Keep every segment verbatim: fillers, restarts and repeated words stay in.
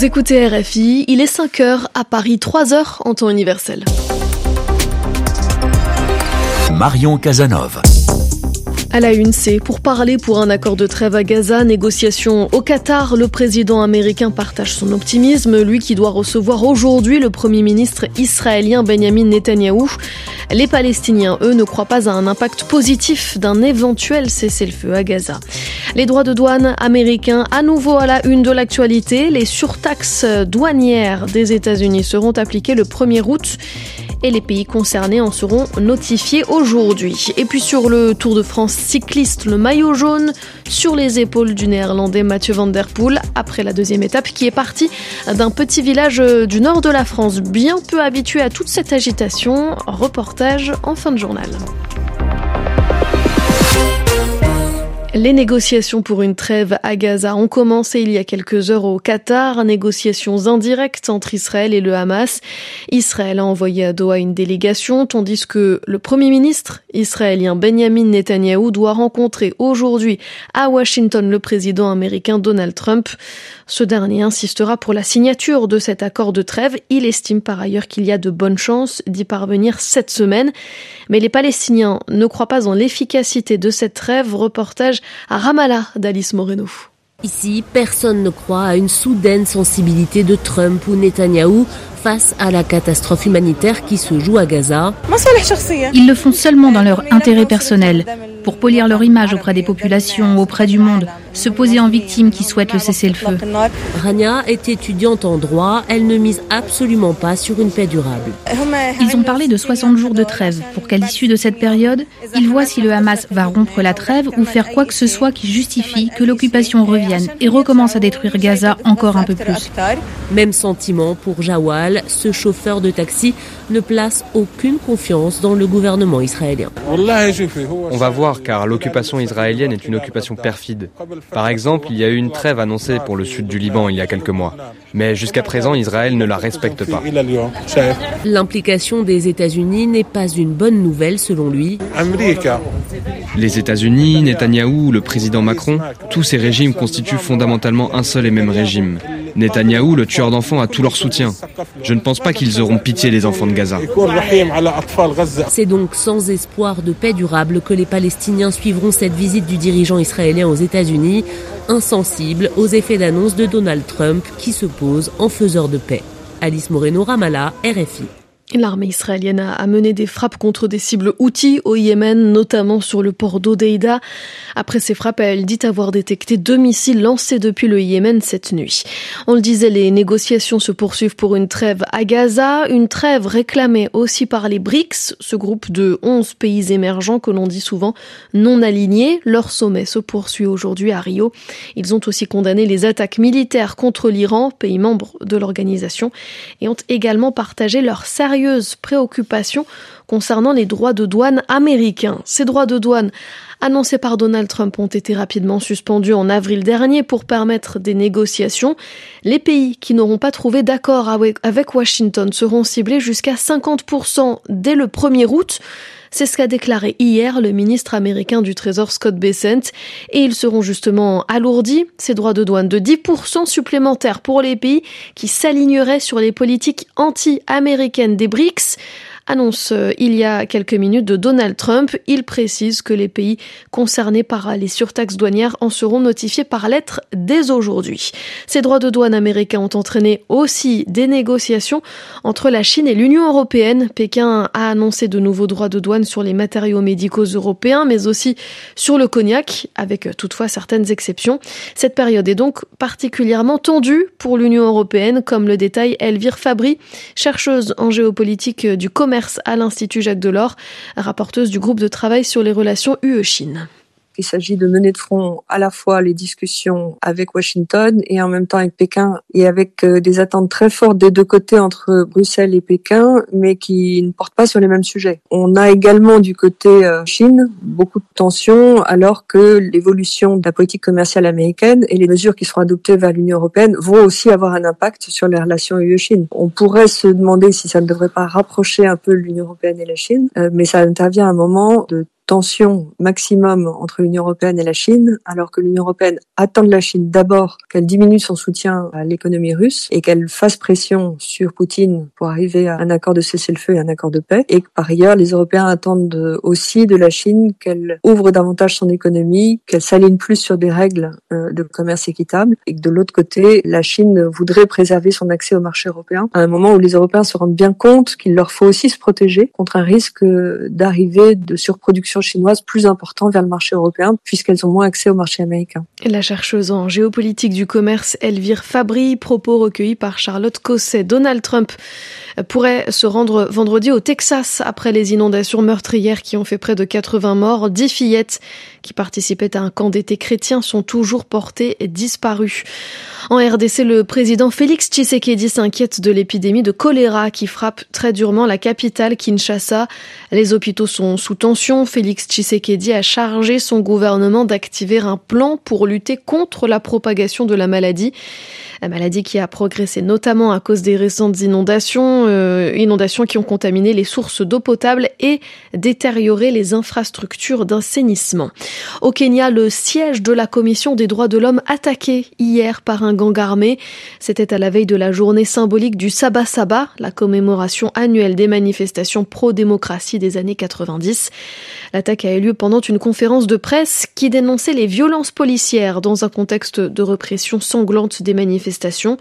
Vous écoutez R F I, il est cinq heures à Paris, trois heures en temps universel. Marion Casanov. À la une, c'est pour parler pour un accord de trêve à Gaza, négociation au Qatar. Le président américain partage son optimisme, lui qui doit recevoir aujourd'hui le premier ministre israélien Benjamin Netanyahou. Les Palestiniens, eux, ne croient pas à un impact positif d'un éventuel cessez-le-feu à Gaza. Les droits de douane américains, à nouveau à la une de l'actualité. Les surtaxes douanières des États-Unis seront appliquées le premier août. Et les pays concernés en seront notifiés aujourd'hui. Et puis sur le Tour de France cycliste, le maillot jaune sur les épaules du néerlandais Mathieu van der Poel, après la deuxième étape qui est partie d'un petit village du nord de la France, bien peu habitué à toute cette agitation. Reportage en fin de journal. Les négociations pour une trêve à Gaza ont commencé il y a quelques heures au Qatar, négociations indirectes entre Israël et le Hamas. Israël a envoyé à Doha une délégation, tandis que le Premier ministre israélien Benjamin Netanyahou doit rencontrer aujourd'hui à Washington le président américain Donald Trump. Ce dernier insistera pour la signature de cet accord de trêve. Il estime par ailleurs qu'il y a de bonnes chances d'y parvenir cette semaine. Mais les Palestiniens ne croient pas en l'efficacité de cette trêve. Reportage à Ramallah d'Alice Moreno. Ici, personne ne croit à une soudaine sensibilité de Trump ou Netanyahou face à la catastrophe humanitaire qui se joue à Gaza. Ils le font seulement dans leur intérêt personnel, pour polir leur image auprès des populations, auprès du monde, se poser en victime qui souhaite le cessez-le-feu. Rania est étudiante en droit, elle ne mise absolument pas sur une paix durable. Ils ont parlé de soixante jours de trêve, pour qu'à l'issue de cette période, ils voient si le Hamas va rompre la trêve ou faire quoi que ce soit qui justifie que l'occupation revienne et recommence à détruire Gaza encore un peu plus. Même sentiment pour Jawal, ce chauffeur de taxi ne place aucune confiance dans le gouvernement israélien. On va voir, car l'occupation israélienne est une occupation perfide. Par exemple, il y a eu une trêve annoncée pour le sud du Liban il y a quelques mois. Mais jusqu'à présent, Israël ne la respecte pas. L'implication des États-Unis n'est pas une bonne nouvelle selon lui. Les États-Unis, Netanyahou, le président Macron, tous ces régimes constituent fondamentalement un seul et même régime. Netanyahou, le tueur d'enfants, a tout leur soutien. Je ne pense pas qu'ils auront pitié des enfants de Gaza. C'est donc sans espoir de paix durable que les Palestiniens suivront cette visite du dirigeant israélien aux États-Unis, insensible aux effets d'annonce de Donald Trump qui se pose en faiseur de paix. Alice Moreno, Ramallah, R F I. L'armée israélienne a mené des frappes contre des cibles Houthis au Yémen, notamment sur le port d'Hodeïda. Après ces frappes, elle dit avoir détecté deux missiles lancés depuis le Yémen cette nuit. On le disait, les négociations se poursuivent pour une trêve à Gaza, une trêve réclamée aussi par les BRICS, ce groupe de onze pays émergents que l'on dit souvent non alignés. Leur sommet se poursuit aujourd'hui à Rio. Ils ont aussi condamné les attaques militaires contre l'Iran, pays membre de l'organisation, et ont également partagé leur sérieux préoccupations concernant les droits de douane américains. Ces droits de douane annoncés par Donald Trump ont été rapidement suspendus en avril dernier pour permettre des négociations. Les pays qui n'auront pas trouvé d'accord avec Washington seront ciblés jusqu'à cinquante pour cent dès le premier août. C'est ce qu'a déclaré hier le ministre américain du Trésor Scott Bessent. Et ils seront justement alourdis, ces droits de douane, de dix pour cent supplémentaires pour les pays qui s'aligneraient sur les politiques anti-américaines des BRICS. Annonce euh, il y a quelques minutes de Donald Trump. Il précise que les pays concernés par les surtaxes douanières en seront notifiés par lettre dès aujourd'hui. Ces droits de douane américains ont entraîné aussi des négociations entre la Chine et l'Union européenne. Pékin a annoncé de nouveaux droits de douane sur les matériaux médicaux européens, mais aussi sur le cognac, avec toutefois certaines exceptions. Cette période est donc particulièrement tendue pour l'Union européenne, comme le détaille Elvire Fabry, chercheuse en géopolitique du commerce à l'Institut Jacques Delors, rapporteuse du groupe de travail sur les relations U E-Chine. Il s'agit de mener de front à la fois les discussions avec Washington et en même temps avec Pékin, et avec des attentes très fortes des deux côtés entre Bruxelles et Pékin, mais qui ne portent pas sur les mêmes sujets. On a également du côté Chine beaucoup de tensions, alors que l'évolution de la politique commerciale américaine et les mesures qui seront adoptées vers l'Union européenne vont aussi avoir un impact sur les relations U E-Chine. On pourrait se demander si ça ne devrait pas rapprocher un peu l'Union européenne et la Chine, mais ça intervient à un moment de tension maximum entre l'Union européenne et la Chine, alors que l'Union européenne attend de la Chine d'abord qu'elle diminue son soutien à l'économie russe et qu'elle fasse pression sur Poutine pour arriver à un accord de cessez-le-feu et un accord de paix. Et que par ailleurs, les Européens attendent aussi de la Chine qu'elle ouvre davantage son économie, qu'elle s'aligne plus sur des règles de commerce équitable et que de l'autre côté, la Chine voudrait préserver son accès au marché européen à un moment où les Européens se rendent bien compte qu'il leur faut aussi se protéger contre un risque d'arrivée de surproduction chinoise plus important vers le marché européen puisqu'elles ont moins accès au marché américain. La chercheuse en géopolitique du commerce Elvire Fabry, propos recueillis par Charlotte Cosset. Donald Trump pourrait se rendre vendredi au Texas après les inondations meurtrières qui ont fait près de quatre-vingts morts. Dix fillettes qui participaient à un camp d'été chrétien sont toujours portées disparues. En R D C, le président Félix Tshisekedi s'inquiète de l'épidémie de choléra qui frappe très durement la capitale Kinshasa. Les hôpitaux sont sous tension. Félix Tshisekedi a chargé son gouvernement d'activer un plan pour lutter contre la propagation de la maladie. La maladie qui a progressé notamment à cause des récentes inondations, euh, inondations qui ont contaminé les sources d'eau potable et détérioré les infrastructures d'assainissement. Au Kenya, le siège de la Commission des droits de l'homme attaqué hier par un gang armé. C'était à la veille de la journée symbolique du Saba Saba, la commémoration annuelle des manifestations pro-démocratie des années quatre-vingt-dix. L'attaque a eu lieu pendant une conférence de presse qui dénonçait les violences policières dans un contexte de répression sanglante des manifestations.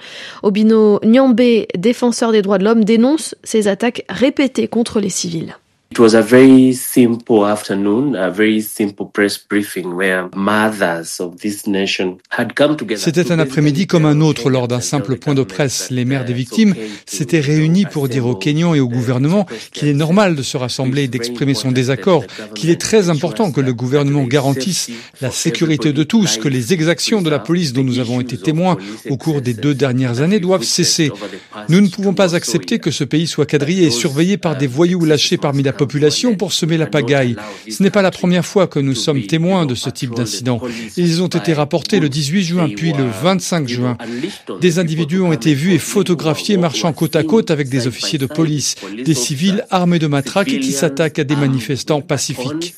Obino Nyambe, défenseur des droits de l'homme, dénonce ces attaques répétées contre les civils. It was a very simple afternoon, a very simple press briefing where mothers of this nation had come together. C'était un après-midi comme un autre lors d'un simple point de presse. Les mères des victimes s'étaient réunies pour dire aux Kenyans et au gouvernement qu'il est normal de se rassembler et d'exprimer son désaccord, qu'il est très important que le gouvernement garantisse la sécurité de tous, que les exactions de la police dont nous avons été témoins au cours des deux dernières années doivent cesser. Nous ne pouvons pas accepter que ce pays soit quadrillé et surveillé par des voyous lâchés parmi la population pour semer la pagaille. Ce n'est pas la première fois que nous sommes témoins de ce type d'incident. Ils ont été rapportés le dix-huit juin puis le vingt-cinq juin. Des individus ont été vus et photographiés marchant côte à côte avec des officiers de police, des civils armés de matraques qui s'attaquent à des manifestants pacifiques.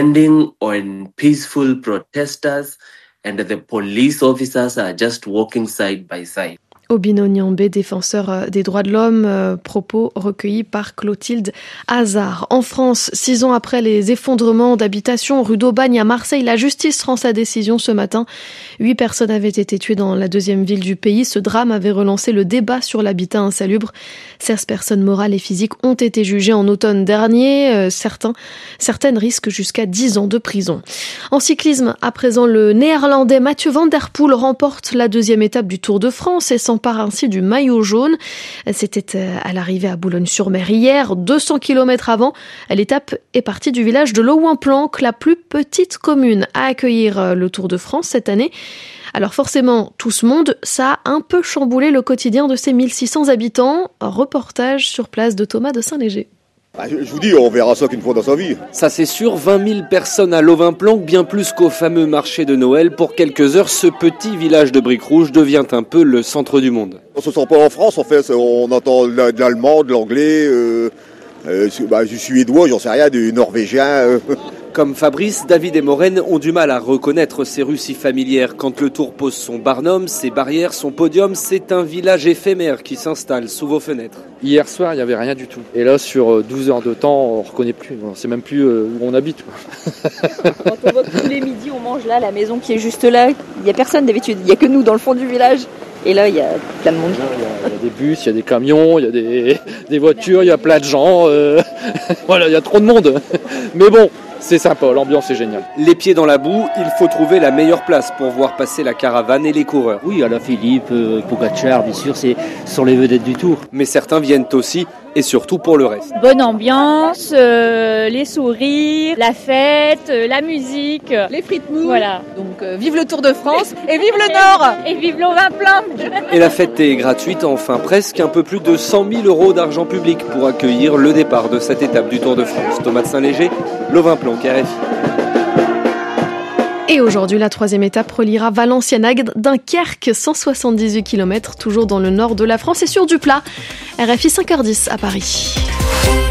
Obino Nyambe, défenseur des droits de l'homme, euh, propos recueillis par Clotilde Hazard. En France, six ans après les effondrements d'habitations rue d'Aubagne à Marseille, la justice rend sa décision ce matin. Huit personnes avaient été tuées dans la deuxième ville du pays. Ce drame avait relancé le débat sur l'habitat insalubre. seize personnes morales et physiques ont été jugées en automne dernier. Euh, certains, certaines risquent jusqu'à dix ans de prison. En cyclisme, à présent, le néerlandais Mathieu van der Poel remporte la deuxième étape du Tour de France et s'empare ainsi du maillot jaune. C'était à l'arrivée à Boulogne-sur-Mer hier, deux cents kilomètres avant. L'étape est partie du village de Louwain-Planck, la plus petite commune à accueillir le Tour de France cette année. Alors forcément, tout ce monde, ça a un peu chamboulé le quotidien de ces mille six cents habitants. Un reportage sur place de Thomas de Saint-Léger. Je vous dis, on verra ça qu'une fois dans sa vie. Ça c'est sûr, vingt mille personnes à Louvain-Planck, bien plus qu'au fameux marché de Noël. Pour quelques heures, ce petit village de briques rouges devient un peu le centre du monde. On se sent pas en France, en fait, on entend de l'allemand, de l'anglais, euh, euh, bah, du suédois, j'en sais rien, du norvégien. Euh. Comme Fabrice, David et Maureen ont du mal à reconnaître ces rues si familières. Quand le Tour pose son barnum, ses barrières, son podium, c'est un village éphémère qui s'installe sous vos fenêtres. Hier soir, il n'y avait rien du tout. Et là, sur douze heures de temps, on ne reconnaît plus. On ne sait même plus où on habite. Quand on voit que tous les midis, on mange là, la maison qui est juste là, il n'y a personne d'habitude. Il n'y a que nous dans le fond du village. Et là, il y a plein de monde. Il y a, il y a des bus, il y a des camions, il y a des, des voitures, il y a plein de gens. Euh, voilà, il y a trop de monde. Mais bon, c'est sympa, l'ambiance est géniale. Les pieds dans la boue, il faut trouver la meilleure place pour voir passer la caravane et les coureurs. Oui, Alain Philippe, euh, Pogacar, bien sûr, c'est sont les vedettes du Tour. Mais certains viennent aussi et surtout pour le reste. Bonne ambiance, euh, les sourires, la fête, euh, la musique, les frites moules. Voilà. Donc euh, vive le Tour de France et vive le Nord. Et vive Louvain-Planck. Et la fête est gratuite, enfin presque, un peu plus de cent mille euros d'argent public pour accueillir le départ de cette étape du Tour de France. Thomas de Saint-Léger, Louvain-Planck, R F I. Et aujourd'hui, la troisième étape reliera Valenciennes à Dunkerque, cent soixante-dix-huit kilomètres, toujours dans le nord de la France et sur du plat. R F I cinq heures dix à Paris.